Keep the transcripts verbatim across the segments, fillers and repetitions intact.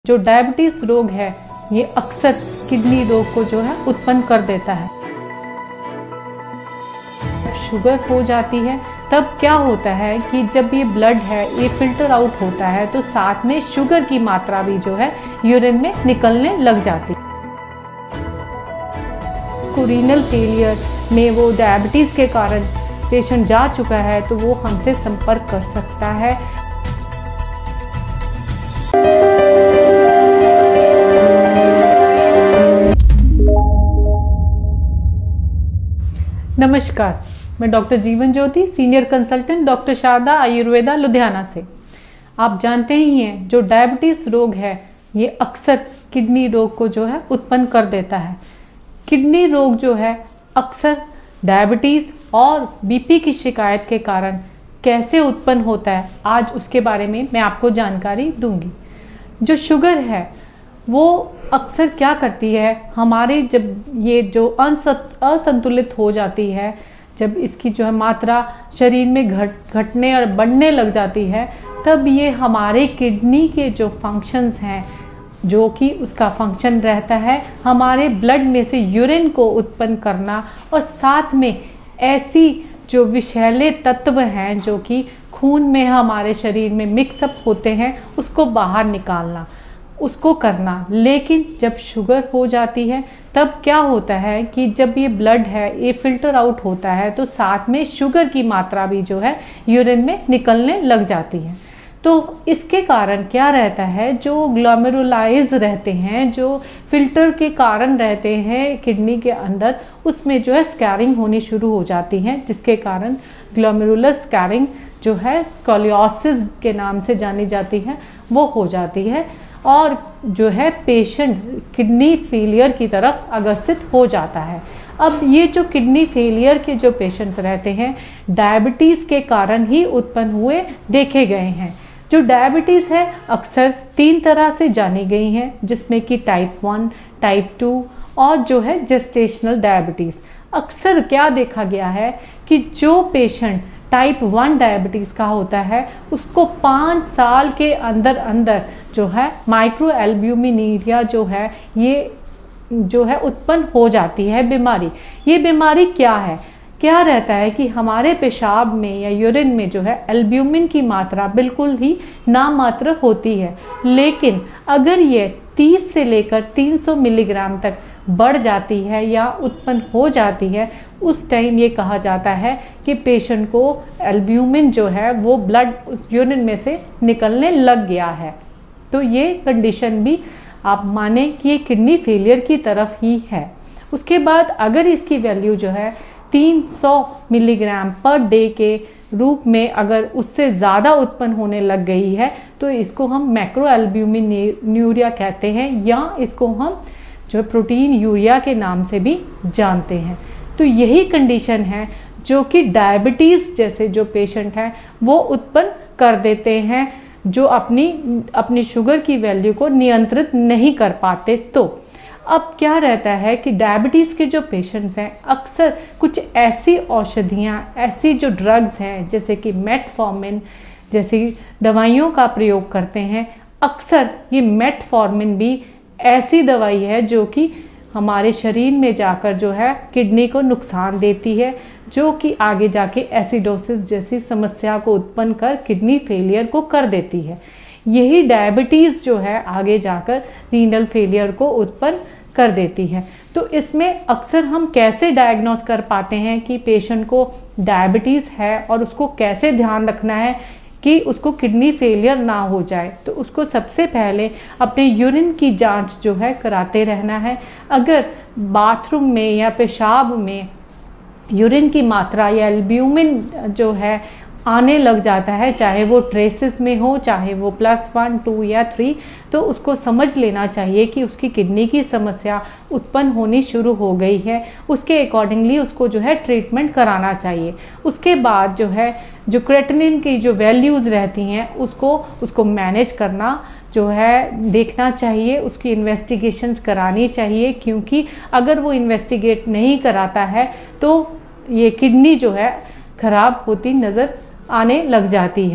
जो डायबिटीज रोग है ये अक्सर किडनी रोग को जो है उत्पन्न कर देता है। शुगर हो जाती है तब क्या होता है कि जब ये ब्लड है ये फिल्टर आउट होता है तो साथ में शुगर की मात्रा भी जो है यूरिन में निकलने लग जाती है। रीनल फेलियर में वो डायबिटीज के कारण पेशेंट जा चुका है तो वो हमसे संपर्क कर सकता है। नमस्कार, मैं doctor Jeevan Jyoti, senior consultant doctor Sharda Ayurveda Ludhiana से। आप जानते ही हैं जो डायबिटीज रोग है ये अक्सर किडनी रोग को जो है उत्पन्न कर देता है। किडनी रोग जो है अक्सर डायबिटीज और बीपी की शिकायत के कारण कैसे उत्पन्न होता है, आज उसके बारे में मैं आपको जानकारी दूंगी। जो शुगर है वो अक्सर क्या करती है, हमारे जब ये जो असंतुलित हो जाती है, जब इसकी जो है मात्रा शरीर में घट घटने और बढ़ने लग जाती है, तब ये हमारे किडनी के जो फंक्शंस हैं, जो कि उसका फंक्शन रहता है हमारे ब्लड में से यूरिन को उत्पन्न करना और साथ में ऐसी जो विषैले तत्व हैं जो कि खून में हमारे शरीर में मिक्सअप होते हैं उसको बाहर निकालना, उसको करना। लेकिन जब शुगर हो जाती है तब क्या होता है कि जब ये ब्लड है ये फिल्टर आउट होता है तो साथ में शुगर की मात्रा भी जो है यूरिन में निकलने लग जाती है। तो इसके कारण क्या रहता है, जो ग्लोमेरुलाइज रहते हैं, जो फिल्टर के कारण रहते हैं किडनी के अंदर, उसमें जो है स्कैरिंग होनी शुरू हो जाती है, जिसके कारण ग्लोमेरुलर स्कैरिंग जो है स्कोलियोसिस के नाम से जानी जाती है वो हो जाती है और जो है पेशेंट किडनी फेलियर की तरफ अग्रसित हो जाता है। अब ये जो किडनी फेलियर के जो पेशेंट्स रहते हैं डायबिटीज़ के कारण ही उत्पन्न हुए देखे गए हैं। जो डायबिटीज़ है अक्सर तीन तरह से जानी गई हैं, जिसमें कि टाइप वन, टाइप टू और जो है जेस्टेशनल डायबिटीज़। अक्सर क्या देखा गया है कि जो पेशेंट टाइप वन डायबिटीज़ का होता है उसको पाँच साल के अंदर अंदर जो है माइक्रोएल्ब्यूमिनीरिया जो है ये जो है उत्पन्न हो जाती है बीमारी। ये बीमारी क्या है, क्या रहता है कि हमारे पेशाब में या यूरिन में जो है एल्ब्यूमिन की मात्रा बिल्कुल ही नामात्र होती है, लेकिन अगर ये तीस से लेकर तीन सौ मिलीग्राम तक बढ़ जाती है या उत्पन्न हो जाती है, उस टाइम ये कहा जाता है कि पेशेंट को एल्ब्यूमिन जो है वो ब्लड उस यूरिन में से निकलने लग गया है। तो ये कंडीशन भी आप माने कि ये किडनी फेलियर की तरफ ही है। उसके बाद अगर इसकी वैल्यू जो है तीन सौ मिलीग्राम पर डे के रूप में अगर उससे ज़्यादा उत्पन्न होने लग गई है तो इसको हम मैक्रोएल्ब्यूमिन्यूरिया कहते हैं, या इसको हम जो प्रोटीन यूरिया के नाम से भी जानते हैं। तो यही कंडीशन है जो कि डायबिटीज़ जैसे जो पेशेंट हैं वो उत्पन्न कर देते हैं, जो अपनी अपनी शुगर की वैल्यू को नियंत्रित नहीं कर पाते। तो अब क्या रहता है कि डायबिटीज़ के जो पेशेंट्स हैं अक्सर कुछ ऐसी औषधियाँ, ऐसी जो ड्रग्स हैं जैसे कि मेटफॉर्मिन जैसी दवाइयों का प्रयोग करते हैं। अक्सर ये मेटफॉर्मिन भी ऐसी दवाई है जो कि हमारे शरीर में जाकर जो है किडनी को नुकसान देती है, जो कि आगे जाके एसिडोसिस जैसी समस्या को उत्पन्न कर किडनी फेलियर को कर देती है। यही डायबिटीज़ जो है आगे जाकर रीनल फेलियर को उत्पन्न कर देती है। तो इसमें अक्सर हम कैसे डायग्नोस कर पाते हैं कि पेशेंट को डायबिटीज़ है और उसको कैसे ध्यान रखना है कि उसको किडनी फेलियर ना हो जाए। तो उसको सबसे पहले अपने यूरिन की जांच जो है कराते रहना है। अगर बाथरूम में या पेशाब में यूरिन की मात्रा या एल्ब्यूमिन जो है आने लग जाता है, चाहे वो ट्रेसेस में हो, चाहे वो प्लस वन, टू या थ्री, तो उसको समझ लेना चाहिए कि उसकी किडनी की समस्या उत्पन्न होनी शुरू हो गई है। उसके अकॉर्डिंगली उसको जो है ट्रीटमेंट कराना चाहिए। उसके बाद जो है जो क्रेटिनिन की जो वैल्यूज़ रहती हैं उसको उसको मैनेज करना जो है देखना चाहिए, उसकी इन्वेस्टिगेशंस करानी चाहिए, क्योंकि अगर वो इन्वेस्टिगेट नहीं कराता है तो ये किडनी जो है ख़राब होती नज़र आने लग जाती है।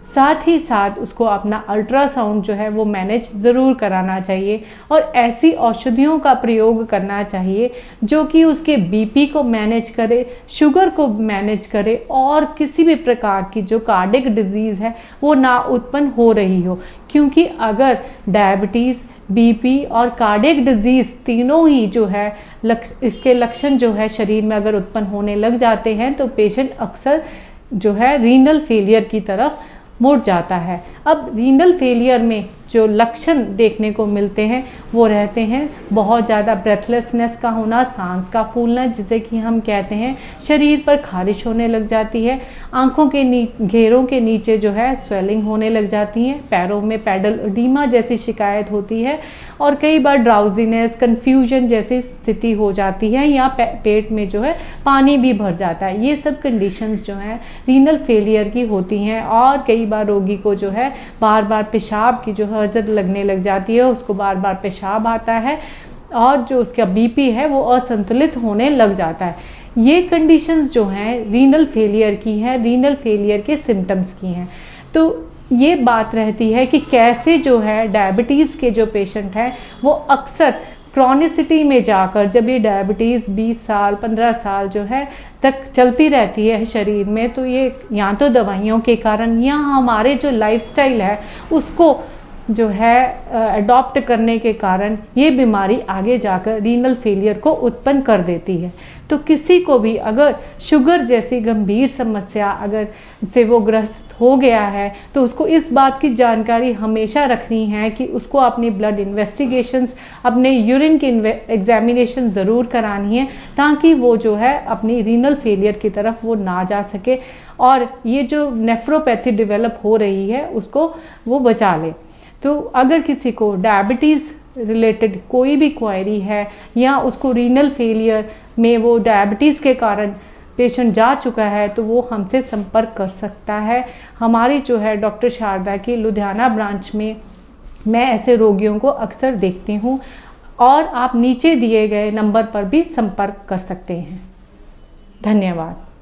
साथ ही साथ उसको अपना अल्ट्रासाउंड जो है वो मैनेज ज़रूर कराना चाहिए और ऐसी औषधियों का प्रयोग करना चाहिए जो कि उसके बीपी को मैनेज करे, शुगर को मैनेज करे और किसी भी प्रकार की जो कार्डियक डिजीज़ है वो ना उत्पन्न हो रही हो। क्योंकि अगर डायबिटीज़, बीपी और कार्डियक डिजीज़ तीनों ही जो है लक्ष इसके लक्षण जो है शरीर में अगर उत्पन्न होने लग जाते हैं तो पेशेंट अक्सर जो है रीनल फेलियर की तरफ मुड़ जाता है। अब रीनल फेलियर में जो लक्षण देखने को मिलते हैं वो रहते हैं बहुत ज़्यादा ब्रेथलेसनेस का होना, सांस का फूलना जिसे कि हम कहते हैं, शरीर पर खारिश होने लग जाती है, आंखों के नी घेरों के नीचे जो है स्वेलिंग होने लग जाती है, पैरों में पैडल एडीमा जैसी शिकायत होती है और कई बार ड्राउजीनेस, कन्फ्यूजन जैसी स्थिति हो जाती है या पे, पेट में जो है पानी भी भर जाता है। ये सब कंडीशंस जो हैं रीनल फेलियर की होती हैं और कई बार रोगी को जो है बार बार पेशाब की जो हजत लगने लग जाती है, उसको बार बार पेशाब आता है और जो उसका बीपी है वो असंतुलित होने लग जाता है। ये कंडीशंस जो हैं रीनल फेलियर की हैं, रीनल फेलियर के सिम्टम्स की हैं। तो ये बात रहती है कि कैसे जो है डायबिटीज़ के जो पेशेंट हैं वो अक्सर क्रॉनिसिटी में जाकर, जब ये डायबिटीज़ बीस साल पंद्रह साल जो है तक चलती रहती है शरीर में, तो ये या तो दवाइयों के कारण या हमारे जो लाइफस्टाइल है उसको जो है अडॉप्ट करने के कारण ये बीमारी आगे जाकर रीनल फेलियर को उत्पन्न कर देती है। तो किसी को भी अगर शुगर जैसी गंभीर समस्या अगर से वो ग्रस्त हो गया है तो उसको इस बात की जानकारी हमेशा रखनी है कि उसको अपनी ब्लड इन्वेस्टिगेशंस, अपने यूरिन की एग्जामिनेशन ज़रूर करानी है ताकि वो जो है अपनी रीनल फेलियर की तरफ वो ना जा सके और ये जो नेफ्रोपैथी डेवलप हो रही है उसको वो बचा ले। तो अगर किसी को डायबिटीज़ रिलेटेड कोई भी क्वेरी है या उसको रीनल फेलियर में वो डायबिटीज़ के कारण पेशेंट जा चुका है तो वो हमसे संपर्क कर सकता है। हमारी जो है डॉक्टर शारदा की लुधियाना ब्रांच में मैं ऐसे रोगियों को अक्सर देखती हूँ और आप नीचे दिए गए नंबर पर भी संपर्क कर सकते हैं। धन्यवाद।